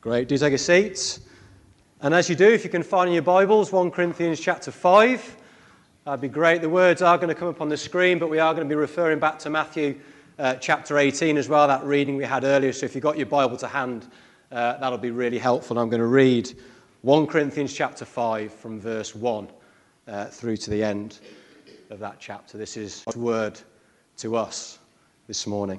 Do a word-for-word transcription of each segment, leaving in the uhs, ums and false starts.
Great. Do take a seat. And as you do, if you can find in your Bibles, First Corinthians chapter five, that'd be great. The words are going to come up on the screen, but we are going to be referring back to Matthew uh, chapter eighteen as well, that reading we had earlier. So if you've got your Bible to hand, uh, that'll be really helpful. I'm going to read First Corinthians chapter five from verse one uh, through to the end of that chapter. This is God's word to us this morning.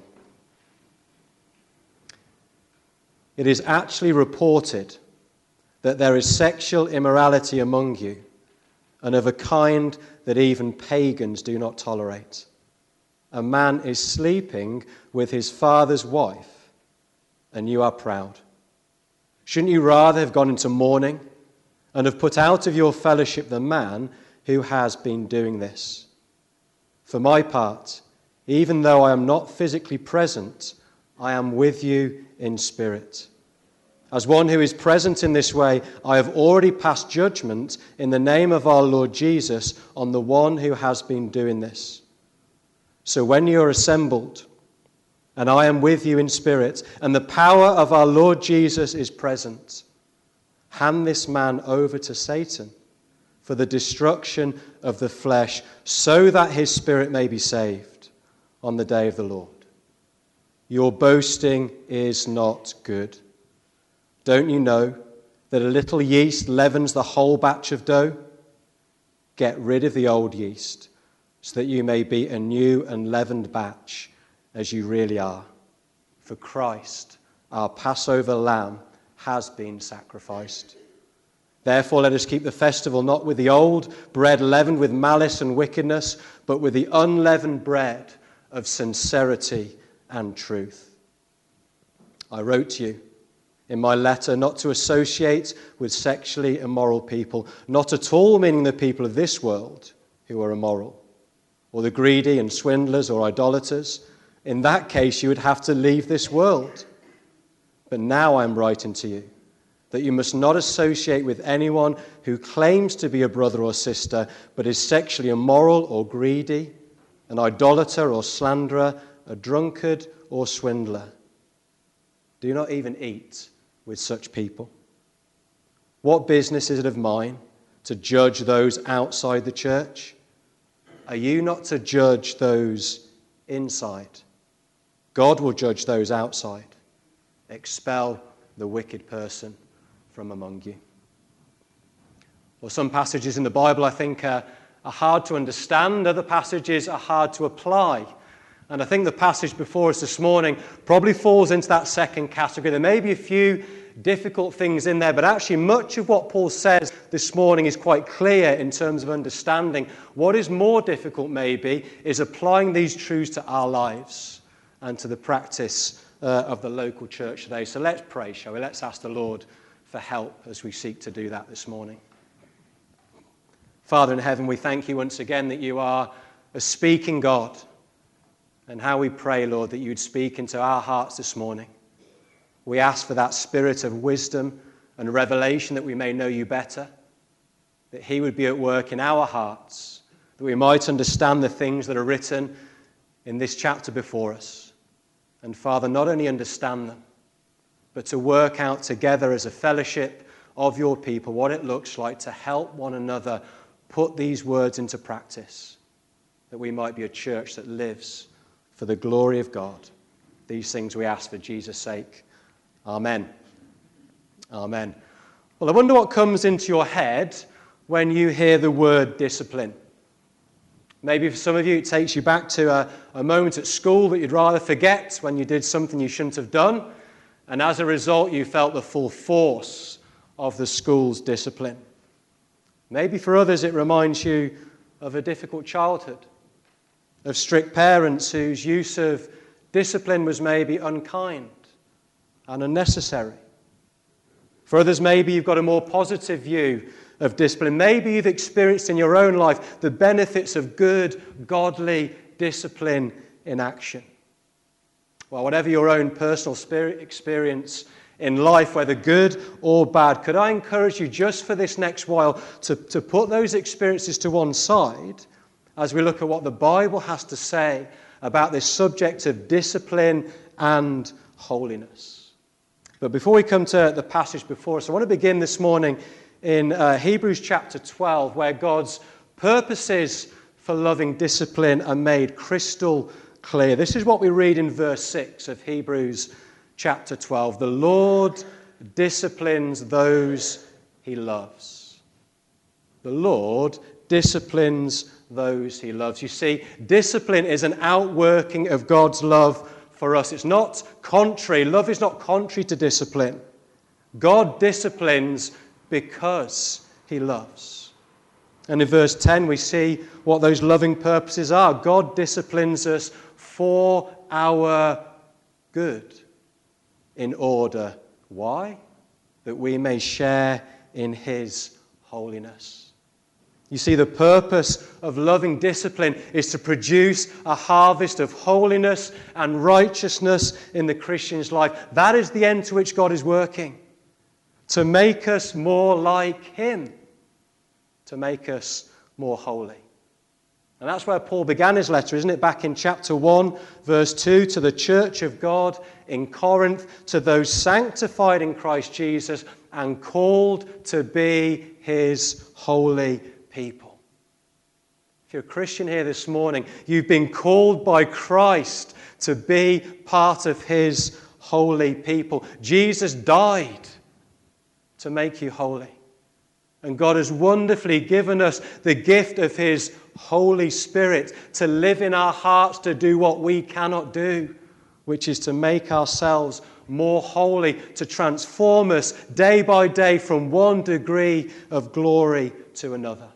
It is actually reported that there is sexual immorality among you, and of a kind that even pagans do not tolerate. A man is sleeping with his father's wife, and you are proud. Shouldn't you rather have gone into mourning and have put out of your fellowship the man who has been doing this? For my part, even though I am not physically present, I am with you in spirit. As one who is present in this way, I have already passed judgment in the name of our Lord Jesus on the one who has been doing this. So when you are assembled, and I am with you in spirit, and the power of our Lord Jesus is present, hand this man over to Satan for the destruction of the flesh, so that his spirit may be saved on the day of the Lord. Your boasting is not good. Don't you know that a little yeast leavens the whole batch of dough? Get rid of the old yeast, so that you may be a new and leavened batch, as you really are. For Christ, our Passover lamb, has been sacrificed. Therefore, let us keep the festival not with the old bread leavened with malice and wickedness, but with the unleavened bread of sincerity and truth. I wrote to you in my letter not to associate with sexually immoral people, not at all meaning the people of this world who are immoral, or the greedy and swindlers or idolaters. In that case, you would have to leave this world. But now I am writing to you that you must not associate with anyone who claims to be a brother or sister, but is sexually immoral or greedy, an idolater or slanderer, a drunkard or swindler. Do not even eat with such people. What business is it of mine to judge those outside the church? Are you not to judge those inside? God will judge those outside. Expel the wicked person from among you. Well, some passages in the Bible, I think, are, are hard to understand. Other passages are hard to apply. And I think the passage before us this morning probably falls into that second category. There may be a few difficult things in there, but actually much of what Paul says this morning is quite clear in terms of understanding. What is more difficult, maybe, is applying these truths to our lives and to the practice uh, of the local church today. So let's pray, shall we? Let's ask the Lord for help as we seek to do that this morning. Father in heaven, we thank you once again that you are a speaking God. And how we pray, Lord, that you'd speak into our hearts this morning. We ask for that spirit of wisdom and revelation that we may know you better, that he would be at work in our hearts, that we might understand the things that are written in this chapter before us. And Father, not only understand them, but to work out together as a fellowship of your people what it looks like to help one another put these words into practice, that we might be a church that lives for the glory of God. These things we ask for Jesus' sake. Amen. Amen. Well, I wonder what comes into your head when you hear the word discipline. Maybe for some of you it takes you back to a, a moment at school that you'd rather forget, when you did something you shouldn't have done, and as a result you felt the full force of the school's discipline. Maybe for others it reminds you of a difficult childhood, of strict parents whose use of discipline was maybe unkind and unnecessary. For others, maybe you've got a more positive view of discipline. Maybe you've experienced in your own life the benefits of good, godly discipline in action. Well, whatever your own personal spirit experience in life, whether good or bad, could I encourage you just for this next while to, to put those experiences to one side as we look at what the Bible has to say about this subject of discipline and holiness. But before we come to the passage before us, I want to begin this morning in uh, Hebrews chapter twelve, where God's purposes for loving discipline are made crystal clear. This is what we read in verse six of Hebrews chapter twelve. The Lord disciplines those he loves. The Lord disciplines those he loves. You see, discipline is an outworking of God's love for us. It's not contrary. Love is not contrary to discipline. God disciplines because he loves. And in verse ten we see what those loving purposes are. God disciplines us for our good. In order, why? That we may share in his holiness. You see, the purpose of loving discipline is to produce a harvest of holiness and righteousness in the Christian's life. That is the end to which God is working. To make us more like him. To make us more holy. And that's where Paul began his letter, isn't it? Back in chapter one, verse two, to the church of God in Corinth, to those sanctified in Christ Jesus and called to be his holy people. If you're a Christian here this morning, you've been called by Christ to be part of his holy people. Jesus died to make you holy. And God has wonderfully given us the gift of his Holy Spirit to live in our hearts to do what we cannot do, which is to make ourselves more holy, to transform us day by day from one degree of glory to another.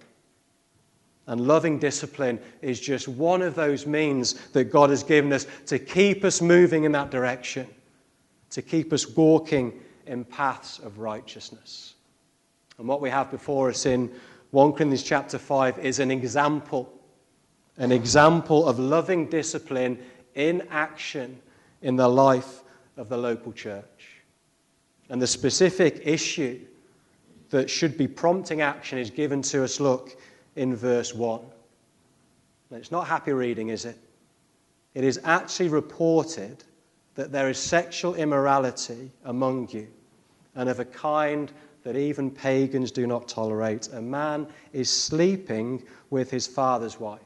And loving discipline is just one of those means that God has given us to keep us moving in that direction, to keep us walking in paths of righteousness. And what we have before us in First Corinthians chapter five is an example, an example of loving discipline in action in the life of the local church. And the specific issue that should be prompting action is given to us, look, in verse one. Now, it's not happy reading, is it? It is actually reported that there is sexual immorality among you, and of a kind that even pagans do not tolerate. A man is sleeping with his father's wife.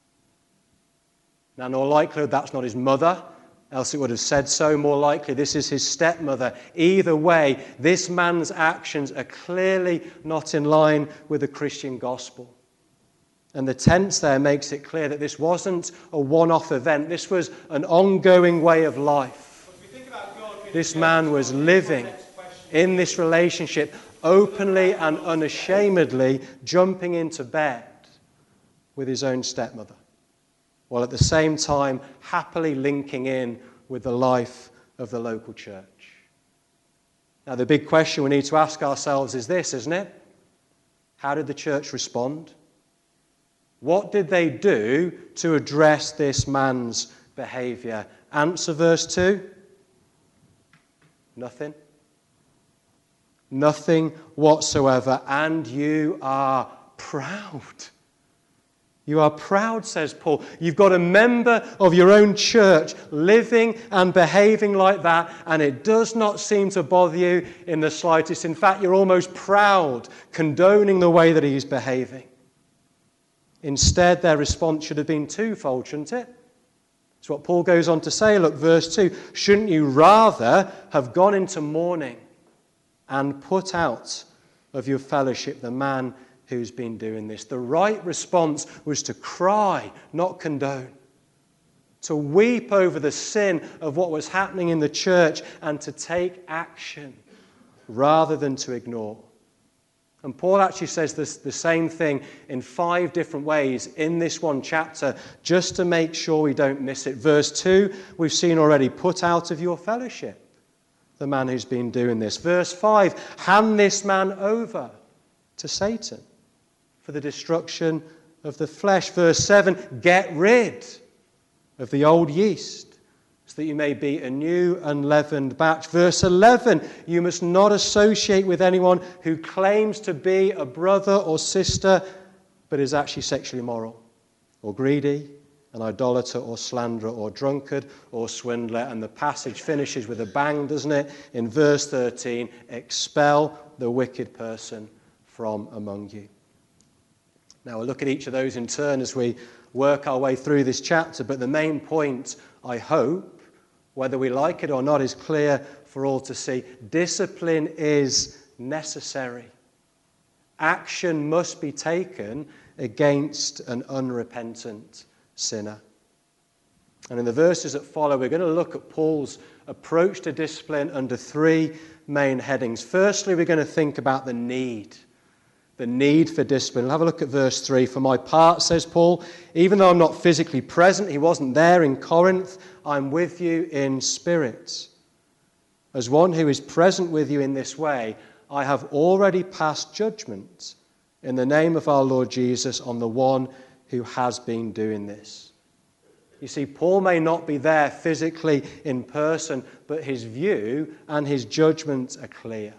Now, in all likelihood, that's not his mother, else it would have said so. More likely, this is his stepmother. Either way, this man's actions are clearly not in line with the Christian gospel. And the tense there makes it clear that this wasn't a one-off event. This was an ongoing way of life. This man was living in this relationship, openly and unashamedly jumping into bed with his own stepmother, while at the same time happily linking in with the life of the local church. Now, the big question we need to ask ourselves is this, isn't it? How did the church respond? What did they do to address this man's behavior? Answer verse two. Nothing. Nothing whatsoever. And you are proud. You are proud, says Paul. You've got a member of your own church living and behaving like that, and it does not seem to bother you in the slightest. In fact, you're almost proud, condoning the way that he's behaving. Instead, their response should have been twofold, shouldn't it? It's what Paul goes on to say. Look, verse two. Shouldn't you rather have gone into mourning and put out of your fellowship the man who's been doing this? The right response was to cry, not condone. To weep over the sin of what was happening in the church and to take action rather than to ignore. And Paul actually says this, the same thing in five different ways in this one chapter, just to make sure we don't miss it. Verse two, we've seen already, put out of your fellowship the man who's been doing this. Verse five, hand this man over to Satan for the destruction of the flesh. Verse seven, get rid of the old yeast, so that you may be a new unleavened batch. Verse eleven, you must not associate with anyone who claims to be a brother or sister, but is actually sexually immoral, or greedy, an idolater or slanderer or drunkard or swindler. And the passage finishes with a bang, doesn't it? In verse thirteen, expel the wicked person from among you. Now we'll look at each of those in turn as we work our way through this chapter, but the main point, I hope, whether we like it or not, is clear for all to see. Discipline is necessary. Action must be taken against an unrepentant sinner. And in the verses that follow, we're going to look at Paul's approach to discipline under three main headings. Firstly, we're going to think about the need. The need for discipline. We'll have a look at verse three. For my part, says Paul, even though I'm not physically present, he wasn't there in Corinth, I'm with you in spirit. As one who is present with you in this way, I have already passed judgment in the name of our Lord Jesus on the one who has been doing this. You see, Paul may not be there physically in person, but his view and his judgment are clear.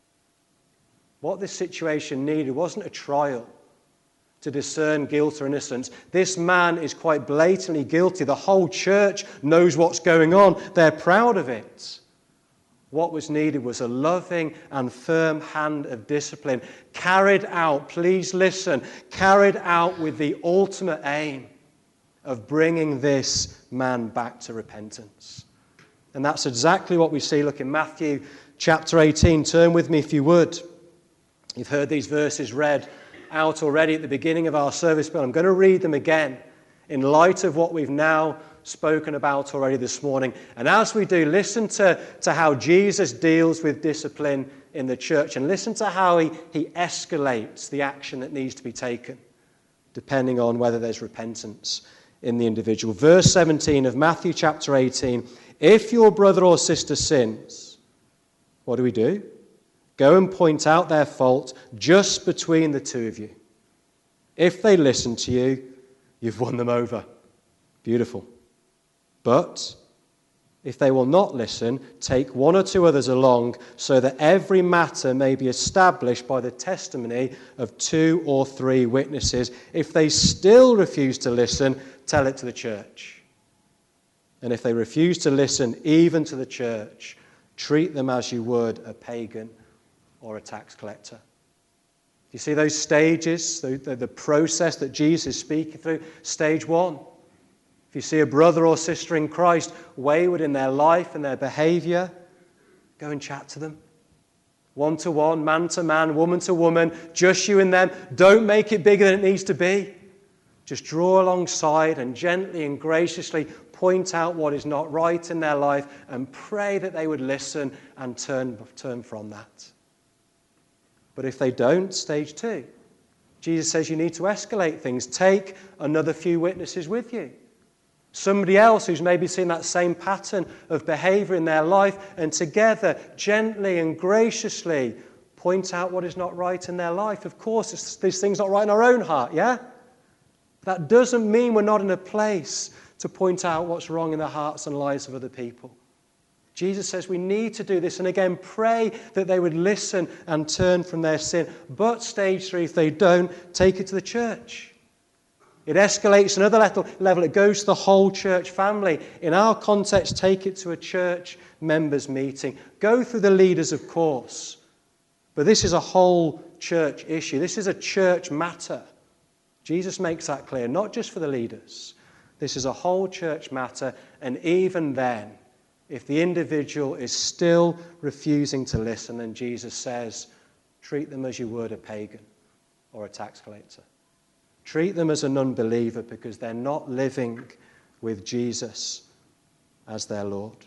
What this situation needed wasn't a trial to discern guilt or innocence. This man is quite blatantly guilty. The whole church knows what's going on. They're proud of it. What was needed was a loving and firm hand of discipline, carried out, please listen, carried out with the ultimate aim of bringing this man back to repentance. And that's exactly what we see. Look in Matthew chapter eighteen. Turn with me if you would. You've heard these verses read out already at the beginning of our service, but I'm going to read them again in light of what we've now spoken about already this morning. And as we do, listen to, to how Jesus deals with discipline in the church, and listen to how he, he escalates the action that needs to be taken, depending on whether there's repentance in the individual. Verse seventeen of Matthew chapter eighteen, if your brother or sister sins, what do we do? Go and point out their fault just between the two of you. If they listen to you, you've won them over. Beautiful. But if they will not listen, take one or two others along, so that every matter may be established by the testimony of two or three witnesses. If they still refuse to listen, tell it to the church. And if they refuse to listen even to the church, treat them as you would a pagan or a tax collector. You see those stages, the, the, the process that Jesus is speaking through? Stage one. If you see a brother or sister in Christ wayward in their life and their behavior, go and chat to them. One to one, man to man, woman to woman, just you and them. Don't make it bigger than it needs to be. Just draw alongside and gently and graciously point out what is not right in their life and pray that they would listen and turn, turn from that. But if they don't, stage two. Jesus says you need to escalate things. Take another few witnesses with you. Somebody else who's maybe seen that same pattern of behavior in their life, and together, gently and graciously, point out what is not right in their life. Of course, this thing's not right in our own heart, yeah? That doesn't mean we're not in a place to point out what's wrong in the hearts and lives of other people. Jesus says we need to do this, and again, pray that they would listen and turn from their sin. But stage three, if they don't, take it to the church. It escalates another level. It goes to the whole church family. In our context, take it to a church members meeting. Go through the leaders, of course. But this is a whole church issue. This is a church matter. Jesus makes that clear, not just for the leaders. This is a whole church matter, and even then, if the individual is still refusing to listen, then Jesus says, treat them as you would a pagan or a tax collector. Treat them as an unbeliever because they're not living with Jesus as their Lord.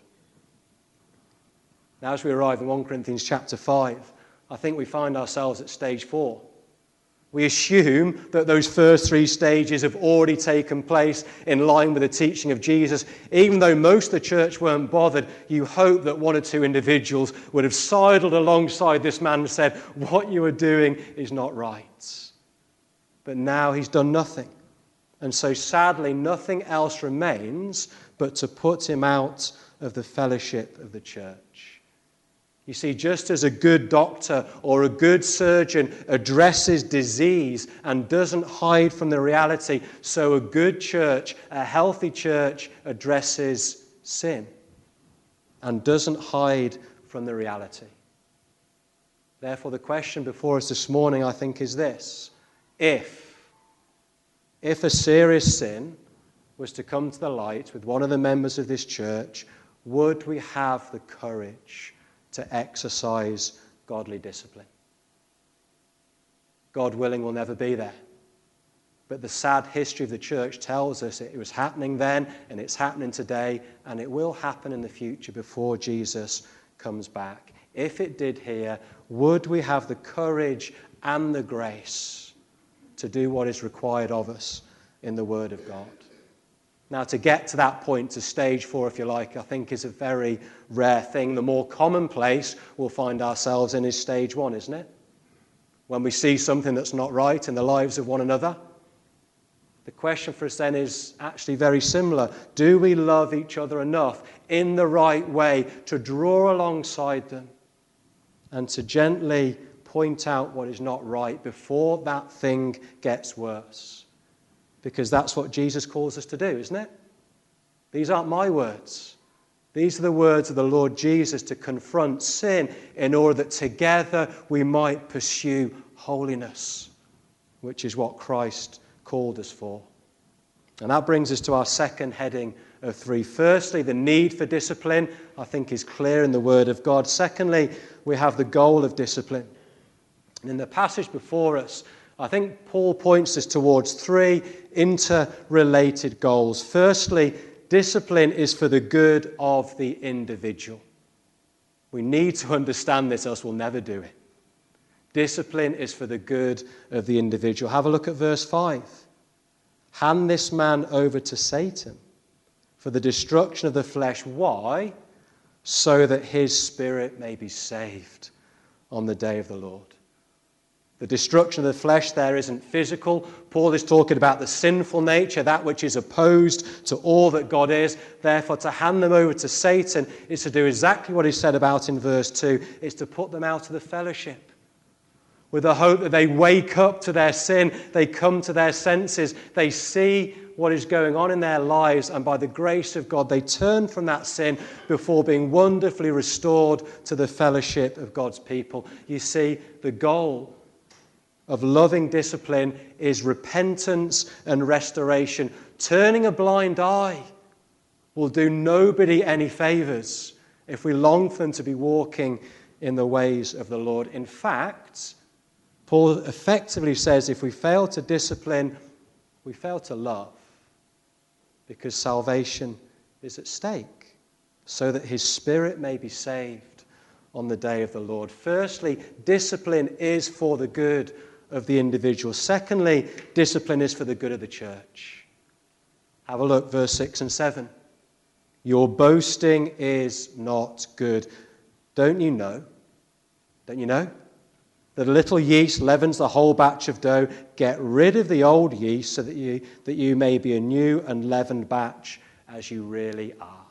Now, as we arrive in First Corinthians chapter five, I think we find ourselves at stage four. We assume that those first three stages have already taken place in line with the teaching of Jesus. Even though most of the church weren't bothered, you hope that one or two individuals would have sidled alongside this man and said, what you are doing is not right. But now he's done nothing. And so sadly, nothing else remains but to put him out of the fellowship of the church. You see, just as a good doctor or a good surgeon addresses disease and doesn't hide from the reality, so a good church, a healthy church, addresses sin and doesn't hide from the reality. Therefore, the question before us this morning, I think, is this. If, if a serious sin was to come to the light with one of the members of this church, would we have the courage to exercise godly discipline? God willing, we'll never be there. But the sad history of the church tells us it was happening then, and it's happening today, and it will happen in the future before Jesus comes back. If it did here, would we have the courage and the grace to do what is required of us in the Word of God? Now, to get to that point, to stage four, if you like, I think is a very rare thing. The more commonplace we'll find ourselves in is stage one, isn't it? When we see something that's not right in the lives of one another. The question for us then is actually very similar. Do we love each other enough in the right way to draw alongside them and to gently point out what is not right before that thing gets worse? Because that's what Jesus calls us to do, isn't it? These aren't my words. These are the words of the Lord Jesus to confront sin in order that together we might pursue holiness, which is what Christ called us for. And that brings us to our second heading of three. Firstly, the need for discipline, I think, is clear in the Word of God. Secondly, we have the goal of discipline. And in the passage before us, I think Paul points us towards three interrelated goals. Firstly, discipline is for the good of the individual. We need to understand this, else we'll never do it. Discipline is for the good of the individual. Have a look at verse five. Hand this man over to Satan for the destruction of the flesh. Why? So that his spirit may be saved on the day of the Lord. The destruction of the flesh there isn't physical. Paul is talking about the sinful nature, that which is opposed to all that God is. Therefore, to hand them over to Satan is to do exactly what he said about in verse two. It's to put them out of the fellowship with the hope that they wake up to their sin, they come to their senses, they see what is going on in their lives, and by the grace of God, they turn from that sin before being wonderfully restored to the fellowship of God's people. You see, the goal of loving discipline is repentance and restoration. Turning a blind eye will do nobody any favors if we long for them to be walking in the ways of the Lord. In fact, Paul effectively says if we fail to discipline, we fail to love, because salvation is at stake, so that his spirit may be saved on the day of the Lord. Firstly, discipline is for the good of the individual. Secondly, discipline is for the good of the church. Have a look, verse six and seven. Your boasting is not good. Don't you know? Don't you know? That a little yeast leavens the whole batch of dough. Get rid of the old yeast so that you, that you may be a new and leavened batch as you really are.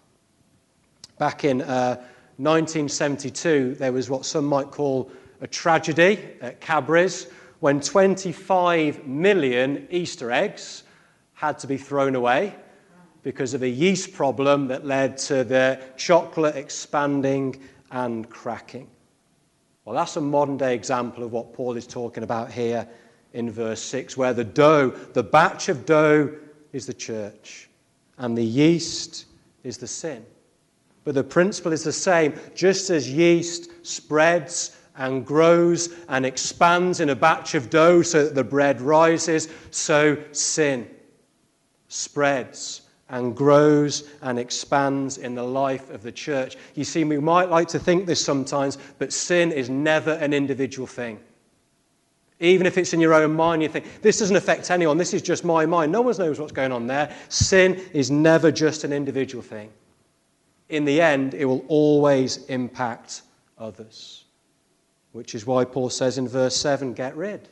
Back in uh, nineteen seventy-two, there was what some might call a tragedy at Cadbury's, when twenty-five million Easter eggs had to be thrown away because of a yeast problem that led to the chocolate expanding and cracking. Well, that's a modern-day example of what Paul is talking about here in verse six, where the dough, the batch of dough, is the church, and the yeast is the sin. But the principle is the same. Just as yeast spreads and grows and expands in a batch of dough so that the bread rises, so sin spreads and grows and expands in the life of the church. You see, we might like to think this sometimes, but sin is never an individual thing. Even if it's in your own mind, you think, this doesn't affect anyone, this is just my mind. No one knows what's going on there. Sin is never just an individual thing. In the end, it will always impact others. Which is why Paul says in verse seven, get rid.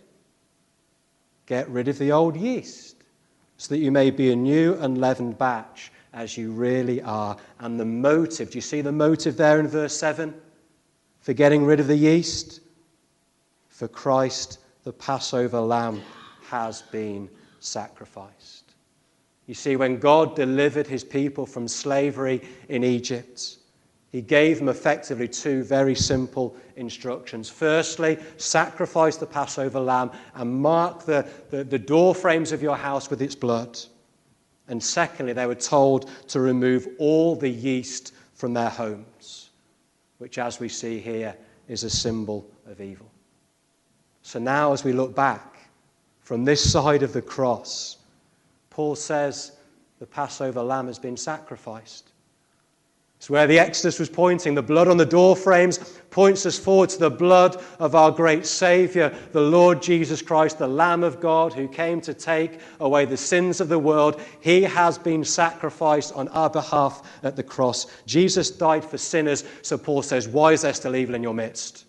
Get rid of the old yeast, so that you may be a new and leavened batch as you really are. And the motive, do you see the motive there in verse seven? for getting rid of the yeast? For Christ, the Passover lamb, has been sacrificed. You see, when God delivered his people from slavery in Egypt, he gave them effectively two very simple instructions. Firstly, sacrifice the Passover lamb and mark the, the, the door frames of your house with its blood. And secondly, they were told to remove all the yeast from their homes, which, as we see here, is a symbol of evil. So now, as we look back from this side of the cross, Paul says the Passover lamb has been sacrificed. It's where the Exodus was pointing. The blood on the door frames points us forward to the blood of our great Saviour, the Lord Jesus Christ, the Lamb of God, who came to take away the sins of the world. He has been sacrificed on our behalf at the cross. Jesus died for sinners, so Paul says, why is there still evil in your midst?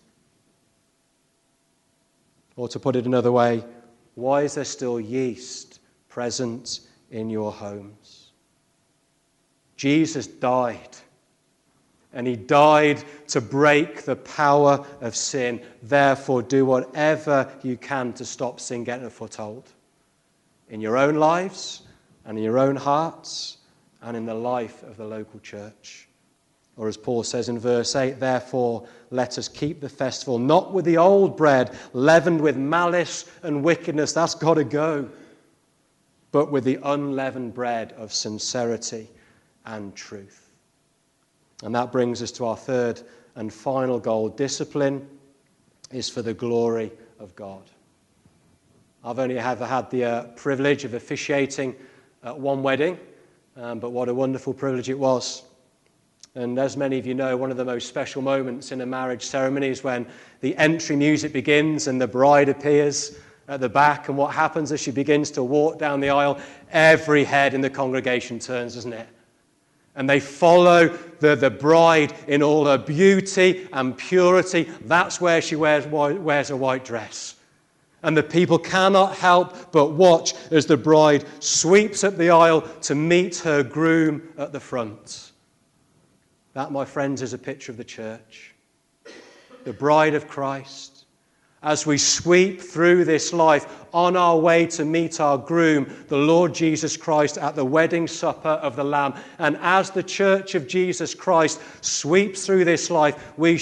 Or to put it another way, why is there still yeast present in your homes? Jesus died. And he died to break the power of sin. Therefore, do whatever you can to stop sin getting a foothold. In your own lives, and in your own hearts, and in the life of the local church. Or as Paul says in verse eight, therefore, let us keep the festival, not with the old bread, leavened with malice and wickedness. That's got to go. But with the unleavened bread of sincerity and truth. And that brings us to our third and final goal. Discipline is for the glory of God. I've only ever had the uh, privilege of officiating at one wedding, um, but what a wonderful privilege it was. And as many of you know, one of the most special moments in a marriage ceremony is when the entry music begins and the bride appears at the back. And what happens as she begins to walk down the aisle, every head in the congregation turns, doesn't it? And they follow the, the bride in all her beauty and purity. That's where she wears, wears a white dress. And the people cannot help but watch as the bride sweeps up the aisle to meet her groom at the front. That, my friends, is a picture of the church. The bride of Christ. As we sweep through this life on our way to meet our groom, the Lord Jesus Christ, at the wedding supper of the Lamb. And as the church of Jesus Christ sweeps through this life, we